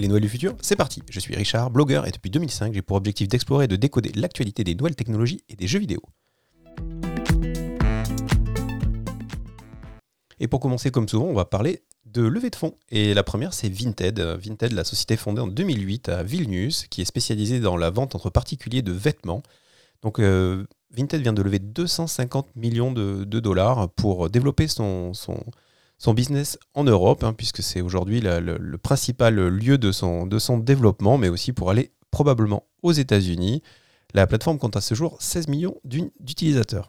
Les nouvelles du futur, c'est parti. Je suis Richard, blogueur, et depuis 2005, j'ai pour objectif d'explorer et de décoder l'actualité des nouvelles technologies et des jeux vidéo. Et pour commencer, comme souvent, on va parler de levée de fonds. Et la première, c'est Vinted. Vinted, la société fondée en 2008 à Vilnius, qui est spécialisée dans la vente entre particuliers de vêtements. Donc, Vinted vient de lever 250 millions de dollars pour développer son business en Europe, puisque c'est aujourd'hui le principal lieu de son développement, mais aussi pour aller probablement aux États-Unis. La plateforme compte à ce jour 16 millions d'utilisateurs.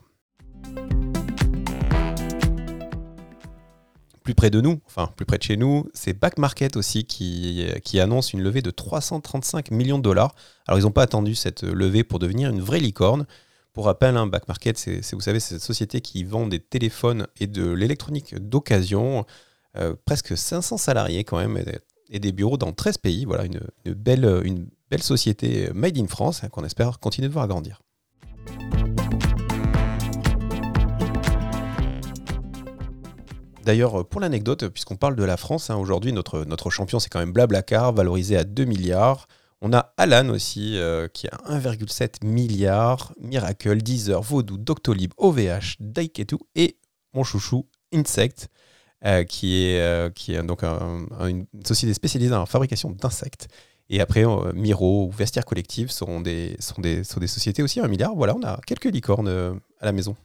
Plus près de nous, plus près de chez nous, c'est Back Market aussi qui annonce une levée de 335 millions de dollars. Alors, ils n'ont pas attendu cette levée pour devenir une vraie licorne. Pour rappel, Back Market, vous savez, c'est cette société qui vend des téléphones et de l'électronique d'occasion. Presque 500 salariés quand même et des bureaux dans 13 pays. Voilà, une belle société made in France qu'on espère continuer de voir grandir. D'ailleurs, pour l'anecdote, puisqu'on parle de la France, aujourd'hui, notre champion, c'est quand même Blablacar, valorisé à 2 milliards. On a Alan aussi, qui a 1,7 milliard, Miracle, Deezer, Vodoo, Doctolib, OVH, Daiketu et mon chouchou, Insect, qui est donc une société spécialisée dans la fabrication d'insectes. Et après, Miro ou Vestiaire Collective sont des sociétés aussi à 1 milliard. Voilà, on a quelques licornes à la maison.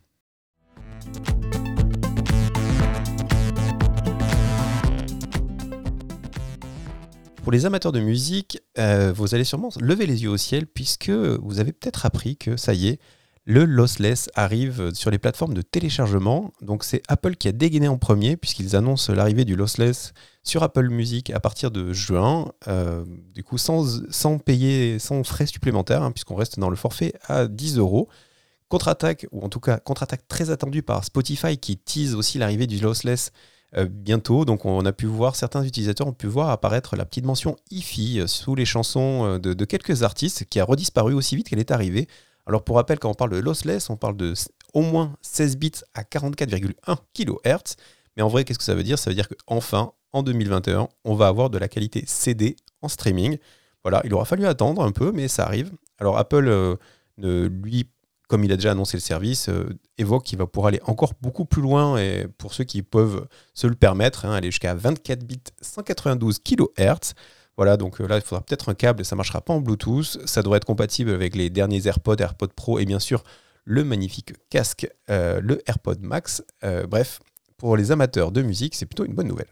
Pour les amateurs de musique, vous allez sûrement lever les yeux au ciel puisque vous avez peut-être appris que ça y est, le lossless arrive sur les plateformes de téléchargement. Donc c'est Apple qui a dégainé en premier puisqu'ils annoncent l'arrivée du lossless sur Apple Music à partir de juin. Du coup sans payer, sans frais supplémentaires puisqu'on reste dans le forfait à 10 €. Contre-attaque, ou en tout cas contre-attaque très attendue par Spotify qui tease aussi l'arrivée du lossless bientôt. Donc on a pu voir, certains utilisateurs ont pu voir apparaître la petite mention hi-fi sous les chansons de quelques artistes qui a redisparu aussi vite qu'elle est arrivée. Alors pour rappel, quand on parle de lossless, on parle de au moins 16 bits à 44,1 kHz. Mais en vrai, qu'est-ce que ça veut dire ? Ça veut dire qu'enfin, en 2021, on va avoir de la qualité CD en streaming. Voilà, il aura fallu attendre un peu, mais ça arrive. Alors Apple, lui, comme il a déjà annoncé le service, évoque qu'il va pouvoir aller encore beaucoup plus loin et pour ceux qui peuvent se le permettre, aller jusqu'à 24 bits 192 kHz. Voilà, donc là, il faudra peut-être un câble, ça ne marchera pas en Bluetooth. Ça devrait être compatible avec les derniers AirPods Pro et bien sûr le magnifique casque, le AirPod Max. Bref, pour les amateurs de musique, c'est plutôt une bonne nouvelle.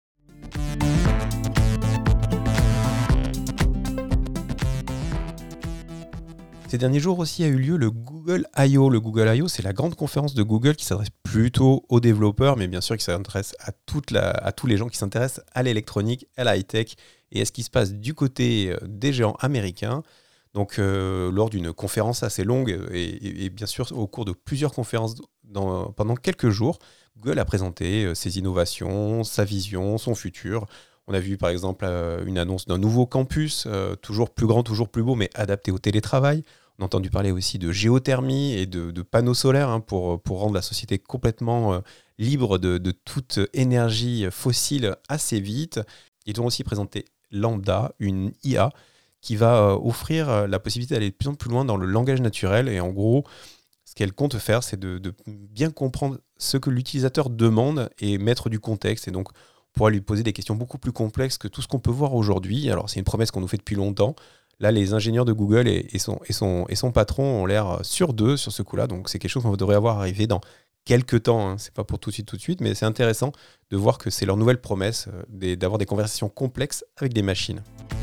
Ces derniers jours aussi a eu lieu le Google I.O. Le Google I.O., c'est la grande conférence de Google qui s'adresse plutôt aux développeurs, mais bien sûr qui s'adresse à tous les gens qui s'intéressent à l'électronique, à la high-tech et à ce qui se passe du côté des géants américains. Donc lors d'une conférence assez longue et bien sûr au cours de plusieurs conférences pendant quelques jours, Google a présenté ses innovations, sa vision, son futur. On a vu par exemple une annonce d'un nouveau campus, toujours plus grand, toujours plus beau, mais adapté au télétravail. On a entendu parler aussi de géothermie et de panneaux solaires pour rendre la société complètement libre de toute énergie fossile assez vite. Ils ont aussi présenté Lambda, une IA qui va offrir la possibilité d'aller de plus en plus loin dans le langage naturel. Et en gros, ce qu'elle compte faire, c'est de bien comprendre ce que l'utilisateur demande et mettre du contexte. Et donc, on pourra lui poser des questions beaucoup plus complexes que tout ce qu'on peut voir aujourd'hui. Alors, c'est une promesse qu'on nous fait depuis longtemps. Là, les ingénieurs de Google et son patron ont l'air sûrs d'eux sur ce coup-là. Donc, c'est quelque chose qu'on devrait avoir arrivé dans quelques temps. C'est pas pour tout de suite, mais c'est intéressant de voir que c'est leur nouvelle promesse d'avoir des conversations complexes avec des machines.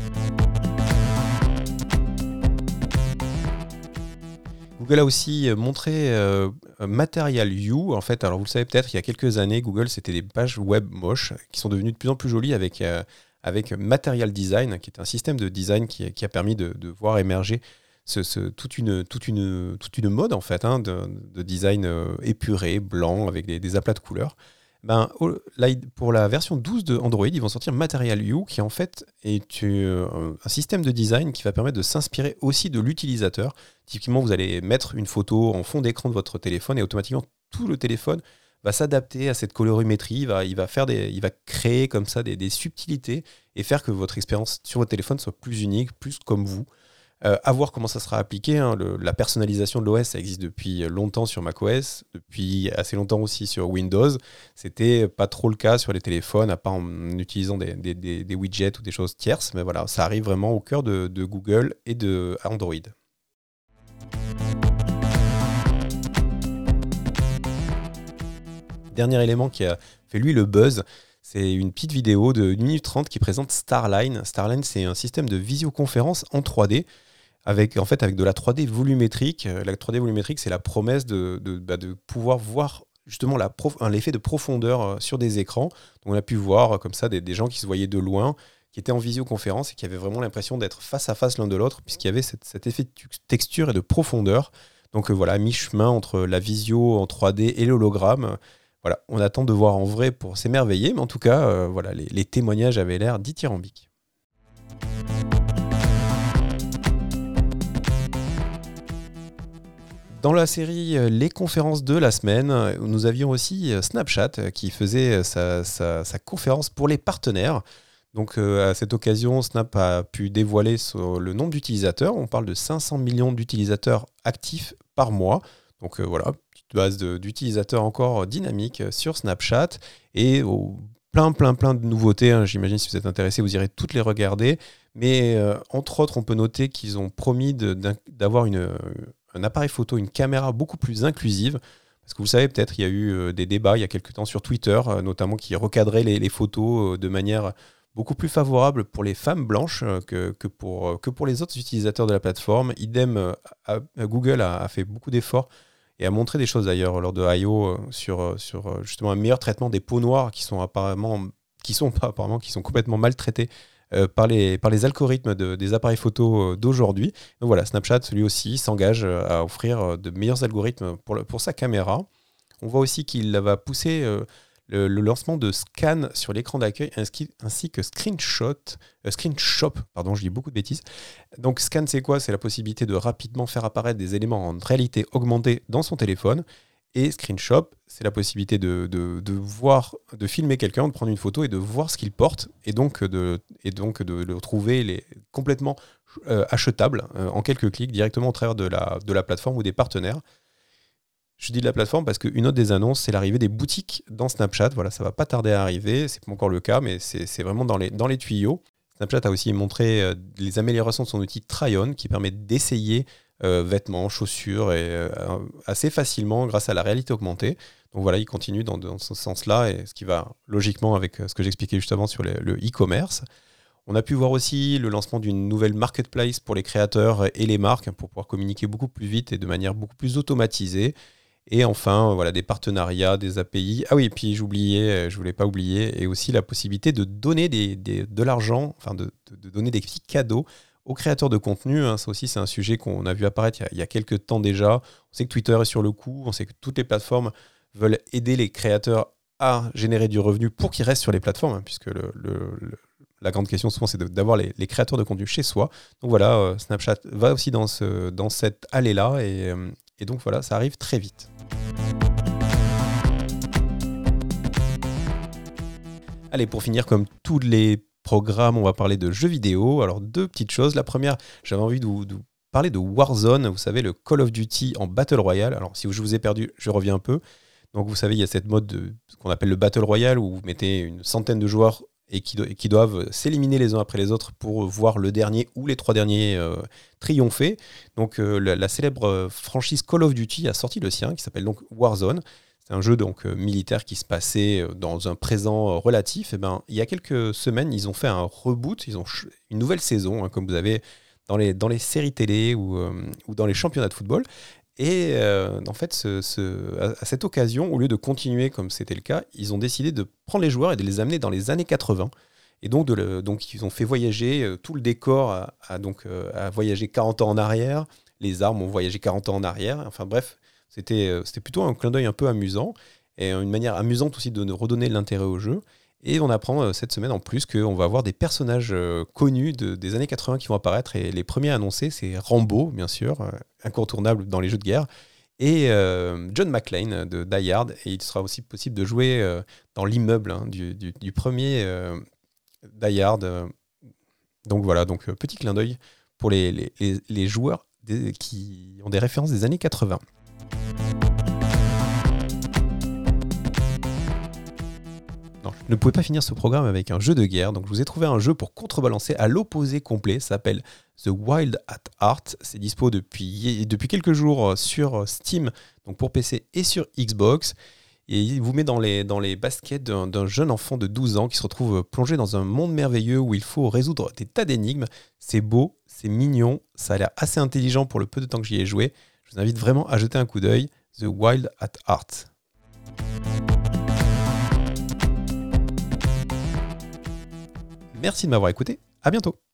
Google a aussi montré Material You. En fait, alors vous le savez peut-être, il y a quelques années, Google, c'était des pages web moches qui sont devenues de plus en plus jolies avec Material Design, qui est un système de design qui a permis de voir émerger toute une mode en fait, de design épuré, blanc, avec des aplats de couleurs. Là, pour la version 12 de Android, ils vont sortir Material You, qui en fait est un système de design qui va permettre de s'inspirer aussi de l'utilisateur. Typiquement, vous allez mettre une photo en fond d'écran de votre téléphone et automatiquement, tout le téléphone va s'adapter à cette colorimétrie, il va créer comme ça des subtilités et faire que votre expérience sur votre téléphone soit plus unique, plus comme vous. À voir comment ça sera appliqué. Hein. La personnalisation de l'OS, ça existe depuis longtemps sur macOS, depuis assez longtemps aussi sur Windows. C'était pas trop le cas sur les téléphones, à part en utilisant des widgets ou des choses tierces. Mais voilà, ça arrive vraiment au cœur de Google et de Android. Dernier élément qui a fait lui le buzz, c'est une petite vidéo de 1 minute 30 qui présente Starline. Starline, c'est un système de visioconférence en 3D avec de la 3D volumétrique. La 3D volumétrique, c'est la promesse de pouvoir voir justement l'effet de profondeur sur des écrans. Donc on a pu voir comme ça des gens qui se voyaient de loin, qui étaient en visioconférence et qui avaient vraiment l'impression d'être face à face l'un de l'autre, puisqu'il y avait cet effet de texture et de profondeur. Donc voilà, mi-chemin entre la visio en 3D et l'hologramme. Voilà, on attend de voir en vrai pour s'émerveiller, mais en tout cas, les témoignages avaient l'air dithyrambiques. Dans la série Les conférences de la semaine, nous avions aussi Snapchat qui faisait sa conférence pour les partenaires. Donc à cette occasion, Snap a pu dévoiler sur le nombre d'utilisateurs. On parle de 500 millions d'utilisateurs actifs par mois. Donc voilà, petite base d'utilisateurs encore dynamique sur Snapchat et plein de nouveautés. Hein. J'imagine si vous êtes intéressé, vous irez toutes les regarder. Mais entre autres, on peut noter qu'ils ont promis d'avoir un appareil photo, une caméra beaucoup plus inclusive. Parce que vous savez peut-être, il y a eu des débats il y a quelques temps sur Twitter, notamment qui recadraient les photos de manière beaucoup plus favorable pour les femmes blanches que pour les autres utilisateurs de la plateforme. Idem, Google a fait beaucoup d'efforts et a montré des choses d'ailleurs lors de I.O. sur justement un meilleur traitement des peaux noires qui sont complètement maltraités par les algorithmes des appareils photo d'aujourd'hui. Donc voilà, Snapchat, lui aussi, s'engage à offrir de meilleurs algorithmes pour sa caméra. On voit aussi qu'il va pousser le lancement de Scan sur l'écran d'accueil ainsi que Screenshot, pardon, je dis beaucoup de bêtises. Donc Scan, c'est quoi ? C'est la possibilité de rapidement faire apparaître des éléments en réalité augmentée dans son téléphone. Et Screenshot, c'est la possibilité de filmer quelqu'un, de prendre une photo et de voir ce qu'il porte, et donc de le trouver complètement achetable en quelques clics directement au travers de la plateforme ou des partenaires. Je dis de la plateforme parce qu'une autre des annonces, c'est l'arrivée des boutiques dans Snapchat. Voilà, ça va pas tarder à arriver, c'est pas encore le cas, mais c'est vraiment dans les tuyaux. Snapchat a aussi montré les améliorations de son outil Try-On qui permet d'essayer vêtements, chaussures assez facilement grâce à la réalité augmentée. Donc voilà, il continue dans ce sens-là, et ce qui va logiquement avec ce que j'expliquais juste avant sur le e-commerce. On a pu voir aussi le lancement d'une nouvelle marketplace pour les créateurs et les marques pour pouvoir communiquer beaucoup plus vite et de manière beaucoup plus automatisée. Et enfin, voilà, des partenariats, des API. Ah oui, puis je voulais pas oublier, et aussi la possibilité de donner de l'argent, enfin de donner des petits cadeaux aux créateurs de contenu. Hein. Ça aussi, c'est un sujet qu'on a vu apparaître il y a quelques temps déjà. On sait que Twitter est sur le coup, on sait que toutes les plateformes veulent aider les créateurs à générer du revenu pour qu'ils restent sur les plateformes, hein, puisque la grande question souvent, c'est d'avoir les créateurs de contenu chez soi. Donc voilà, Snapchat va aussi dans cette allée-là, et donc voilà, ça arrive très vite. Allez, pour finir, comme tous les programmes, on va parler de jeux vidéo. Alors, 2 petites choses. La première, j'avais envie de vous parler de Warzone, vous savez, le Call of Duty en Battle Royale. Alors, si je vous ai perdu, je reviens un peu. Donc, vous savez, il y a cette mode qu'on appelle le Battle Royale, où vous mettez une centaine de joueurs et qui doivent s'éliminer les uns après les autres pour voir le dernier ou les 3 derniers triompher. Donc, la célèbre franchise Call of Duty a sorti le sien, qui s'appelle donc Warzone. C'est un jeu donc militaire qui se passait dans un présent relatif. Et ben, il y a quelques semaines, ils ont fait un reboot, ils ont une nouvelle saison, hein, comme vous avez dans les séries télé ou dans les championnats de football. Et en fait, à cette occasion, au lieu de continuer comme c'était le cas, ils ont décidé de prendre les joueurs et de les amener dans les années 80. Et donc, ils ont fait voyager tout le décor, a voyagé 40 ans en arrière. Les armes ont voyagé 40 ans en arrière. Enfin bref, c'était plutôt un clin d'œil un peu amusant, et une manière amusante aussi de redonner l'intérêt au jeu. Et on apprend cette semaine en plus qu'on va avoir des personnages connus des années 80 qui vont apparaître. Et les premiers annoncés, c'est Rambo, bien sûr, incontournable dans les jeux de guerre. et John McClane de Die Hard. Et il sera aussi possible de jouer dans l'immeuble du premier Die Hard. Donc voilà, donc petit clin d'œil pour les joueurs qui ont des références des années 80. Non, je ne pouvais pas finir ce programme avec un jeu de guerre, donc je vous ai trouvé un jeu pour contrebalancer à l'opposé complet, ça s'appelle The Wild at Heart, c'est dispo depuis quelques jours sur Steam, donc pour PC et sur Xbox, et il vous met dans les baskets d'un jeune enfant de 12 ans qui se retrouve plongé dans un monde merveilleux où il faut résoudre des tas d'énigmes. C'est beau, c'est mignon, ça a l'air assez intelligent pour le peu de temps que j'y ai joué. Je vous invite vraiment à jeter un coup d'œil, The Wild at Heart. Merci de m'avoir écouté, à bientôt.